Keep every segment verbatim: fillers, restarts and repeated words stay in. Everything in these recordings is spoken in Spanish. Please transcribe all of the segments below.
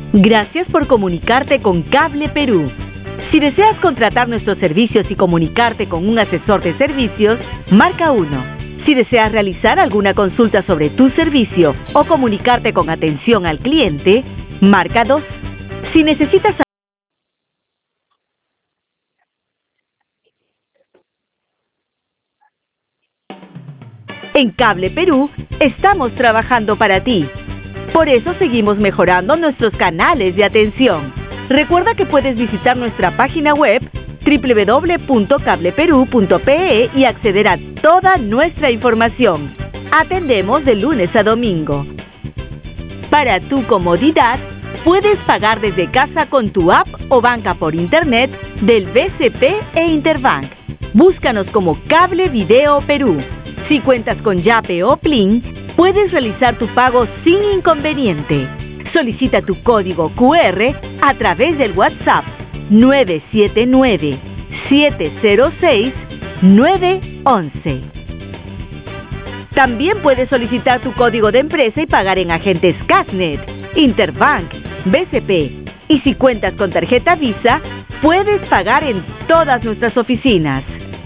Gracias por comunicarte con Cable Perú. Si deseas contratar nuestros servicios y comunicarte con un asesor de servicios, marca uno. Si deseas realizar alguna consulta sobre tu servicio o comunicarte con atención al cliente, marca dos. Si necesitas En Cable Perú, estamos trabajando para ti. Por eso seguimos mejorando nuestros canales de atención. Recuerda que puedes visitar nuestra página web doble u doble u doble u punto cable perú punto pe e y acceder a toda nuestra información. Atendemos de lunes a domingo. Para tu comodidad, puedes pagar desde casa con tu app o banca por internet del B C P e Interbank. Búscanos como Cable Video Perú. Si cuentas con Yape o Plin, puedes realizar tu pago sin inconveniente. Solicita tu código cu erre a través del WhatsApp nueve siete nueve, siete cero seis, nueve once. También puedes solicitar tu código de empresa y pagar en agentes Casnet, Interbank, B C P. Y si cuentas con tarjeta Visa, puedes pagar en todas nuestras oficinas.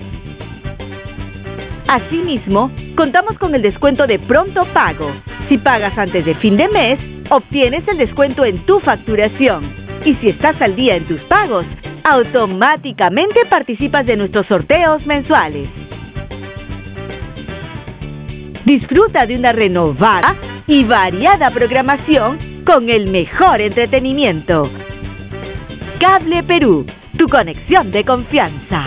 Asimismo, contamos con el descuento de pronto pago. Si pagas antes de fin de mes, obtienes el descuento en tu facturación. Y si estás al día en tus pagos, automáticamente participas de nuestros sorteos mensuales. Disfruta de una renovada y variada programación con el mejor entretenimiento. Cable Perú, tu conexión de confianza.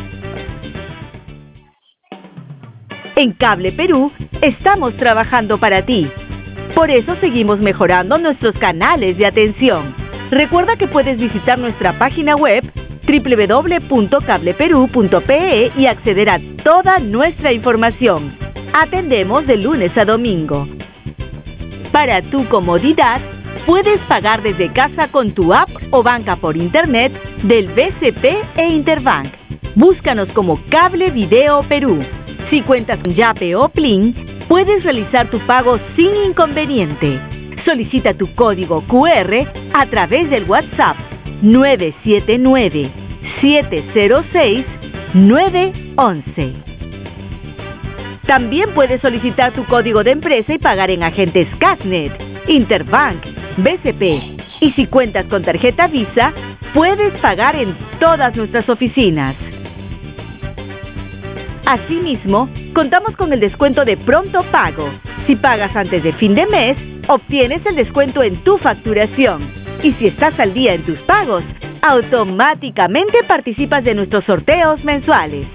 En Cable Perú, estamos trabajando para ti. Por eso seguimos mejorando nuestros canales de atención. Recuerda que puedes visitar nuestra página web doble u doble u doble u punto cable perú punto pe e y acceder a toda nuestra información. Atendemos de lunes a domingo. Para tu comodidad, puedes pagar desde casa con tu app o banca por internet del B C P e Interbank. Búscanos como Cable Video Perú. Si cuentas con Yape o Plin, puedes realizar tu pago sin inconveniente. Solicita tu código cu erre a través del WhatsApp nueve siete nueve, siete cero seis, nueve once. También puedes solicitar tu código de empresa y pagar en agentes Casnet, Interbank, B C P. Y si cuentas con tarjeta Visa, puedes pagar en todas nuestras oficinas. Asimismo, contamos con el descuento de pronto pago. Si pagas antes de fin de mes, obtienes el descuento en tu facturación. Y si estás al día en tus pagos, automáticamente participas de nuestros sorteos mensuales.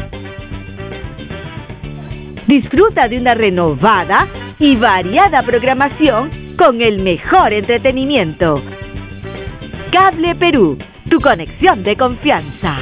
Disfruta de una renovada y variada programación con el mejor entretenimiento. Cable Perú, tu conexión de confianza.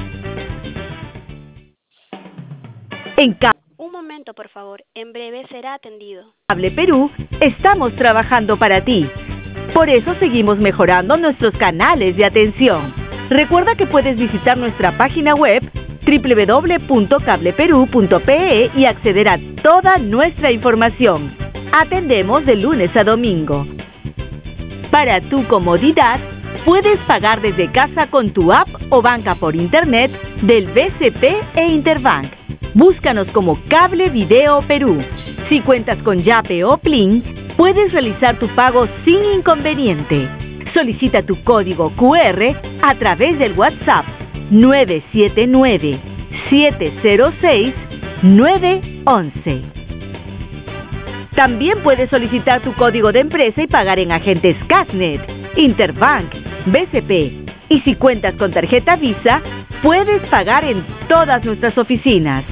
En Cable Un momento, por favor. En breve será atendido. Cable Perú, estamos trabajando para ti. Por eso seguimos mejorando nuestros canales de atención. Recuerda que puedes visitar nuestra página web doble u doble u doble u punto cable perú punto pe e y acceder a toda nuestra información. Atendemos de lunes a domingo. Para tu comodidad, puedes pagar desde casa con tu app o banca por internet del B C P e Interbank. Búscanos como Cable Video Perú. Si cuentas con Yape o Plin, puedes realizar tu pago sin inconveniente. Solicita tu código cu erre a través del WhatsApp nueve siete nueve, siete cero seis, nueve once. También puedes solicitar tu código de empresa y pagar en agentes Casnet, Interbank, B C P. Y si cuentas con tarjeta Visa, puedes pagar en todas nuestras oficinas.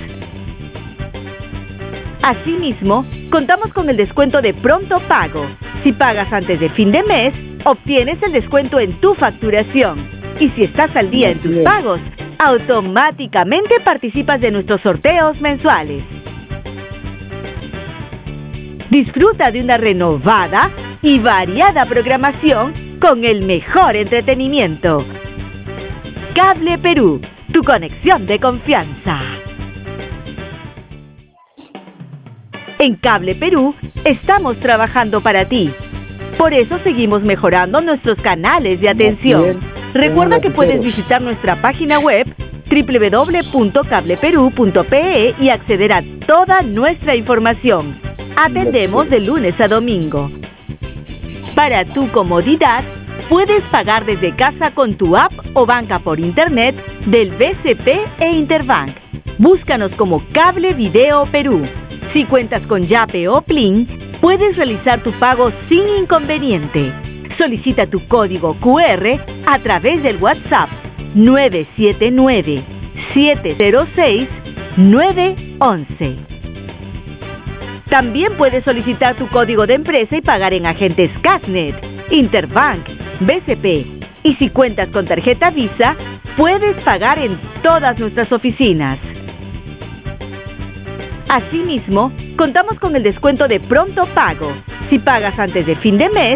Asimismo, contamos con el descuento de pronto pago. Si pagas antes de fin de mes, obtienes el descuento en tu facturación. Y si estás al día en tus pagos, automáticamente participas de nuestros sorteos mensuales. Disfruta de una renovada y variada programación con el mejor entretenimiento. Cable Perú, tu conexión de confianza. En Cable Perú, estamos trabajando para ti. Por eso seguimos mejorando nuestros canales de atención. Recuerda que puedes visitar nuestra página web doble u doble u doble u punto cable perú punto pe e y acceder a toda nuestra información. Atendemos de lunes a domingo. Para tu comodidad, puedes pagar desde casa con tu app o banca por internet del B C P e Interbank. Búscanos como Cable Video Perú. Si cuentas con Yape o Plin, puedes realizar tu pago sin inconveniente. Solicita tu código cu erre a través del WhatsApp nueve siete nueve, siete cero seis, nueve once. También puedes solicitar tu código de empresa y pagar en agentes Casnet, Interbank, B C P. Y si cuentas con tarjeta Visa, puedes pagar en todas nuestras oficinas. Asimismo, contamos con el descuento de pronto pago. Si pagas antes de fin de mes,